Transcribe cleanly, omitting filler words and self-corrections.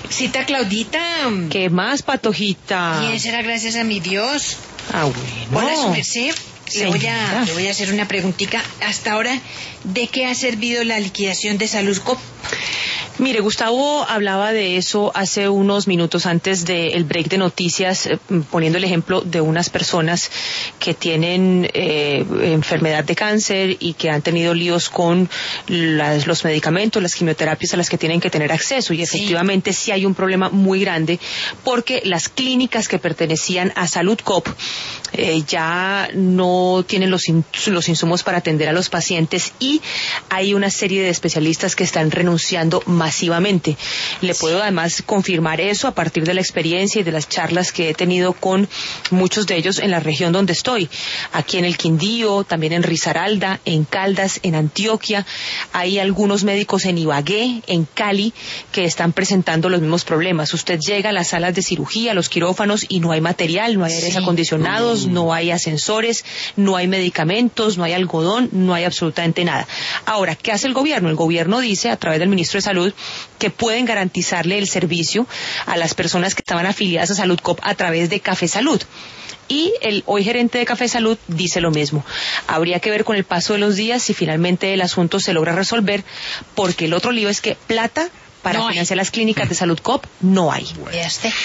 Cita Claudita. ¿Qué más, Patojita? Bien, será gracias a mi Dios. Ah, bueno. Hola, su merced. Le voy a hacer una preguntita. Hasta ahora, ¿de qué ha servido la liquidación de Saludcop? Mire, Gustavo hablaba de eso hace unos minutos antes del break de noticias, poniendo el ejemplo de unas personas que tienen enfermedad de cáncer y que han tenido líos con los medicamentos, las quimioterapias a las que tienen que tener acceso. Y efectivamente sí hay un problema muy grande porque las clínicas que pertenecían a Saludcop ya no tienen los insumos para atender a los pacientes y hay una serie de especialistas que están renunciando masivamente. Le puedo además confirmar eso a partir de la experiencia y de las charlas que he tenido con muchos de ellos en la región donde estoy. Aquí en el Quindío, también en Risaralda, en Caldas, en Antioquia. Hay algunos médicos en Ibagué, en Cali, que están presentando los mismos problemas. Usted llega a las salas de cirugía, a los quirófanos y no hay material, no hay aires acondicionados, no hay ascensores, no hay medicamentos, no hay algodón, no hay absolutamente nada. Ahora, ¿qué hace el gobierno? El gobierno dice, a través del ministro de Salud, que pueden garantizarle el servicio a las personas que estaban afiliadas a Saludcop a través de Café Salud. Y el hoy gerente de Café Salud dice lo mismo. Habría que ver con el paso de los días si finalmente el asunto se logra resolver, porque el otro lío es que plata para financiar las clínicas de Saludcop no hay.